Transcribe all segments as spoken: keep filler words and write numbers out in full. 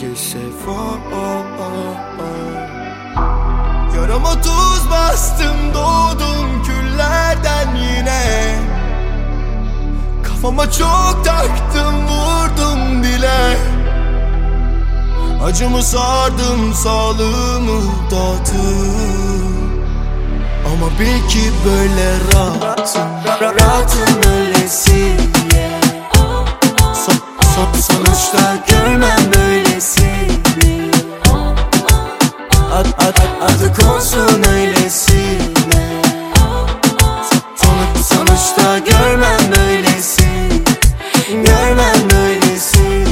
maalesef oh, oh, oh, oh. Yarama tuz bastım, doğdum küllerden yine. Kafama çok taktım, vurdum dile. Acımı sardım, sağlığımı dağıttım. Ama bil ki böyle rahatım, rahatım öylesi. Son, son, sonuçta görmem böylesini. Ad, ad, ad, adı konsun öylesine. Son, sonuçta görmem böylesini. Görmem böylesini.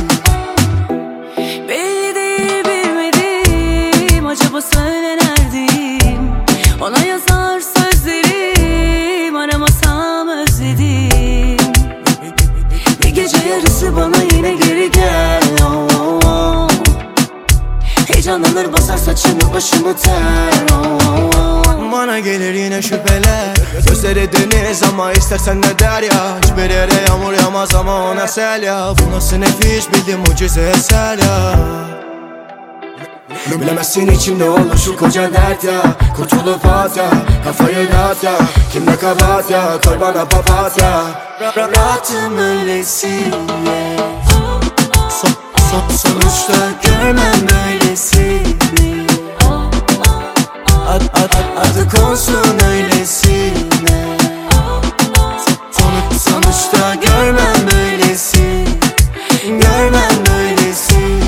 Belli değil bilmediğim, acaba söyle neredeyim? Ona yazar sözlerim, aramasam özledim. Bir gece yarısı bana yine geri gel, oh, oh, oh. Heyecanlanır basar saçımı başımı ter, oh, oh, oh. Bana gelir yine şüpheler, gözleri deniz ama istersen ne der ya. Hiçbir yere yağmur yağmaz ama ona sel ya. Bu nasıl nefis bildim mucize eser ya. Bilemezsin içimde olur şu koca dert ya. Kurtulup at ya, kafayı dağıt ya. Kimde kabahat ya, koy bana papatya. Rahatım öylesiye. Son, son, sonuçta görmem böylesini. Ad, ad, ad, adı konsun öylesine. Son, sonuçta görmem böylesini. Görmem böylesini.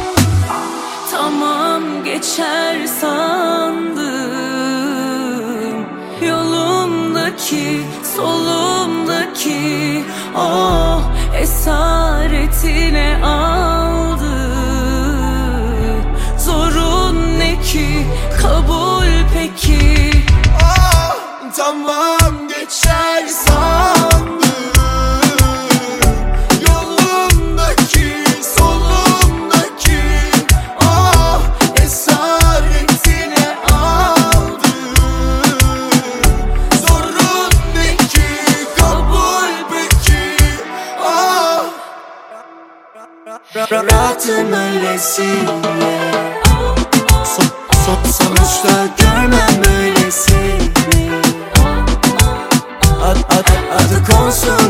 Tamam geçer sandım, yolumdaki, solumdaki oh esaretine aldı. Zorun ne ki, kabul peki? Ah, tamam geçer sandım, yolumdaki, solumdaki ah esaretine aldı. Zorun ne ki, kabul peki? Ah, rahatım öylesine. Son, son, sonuçta görmem böylesini. Ad, ad, adı konsun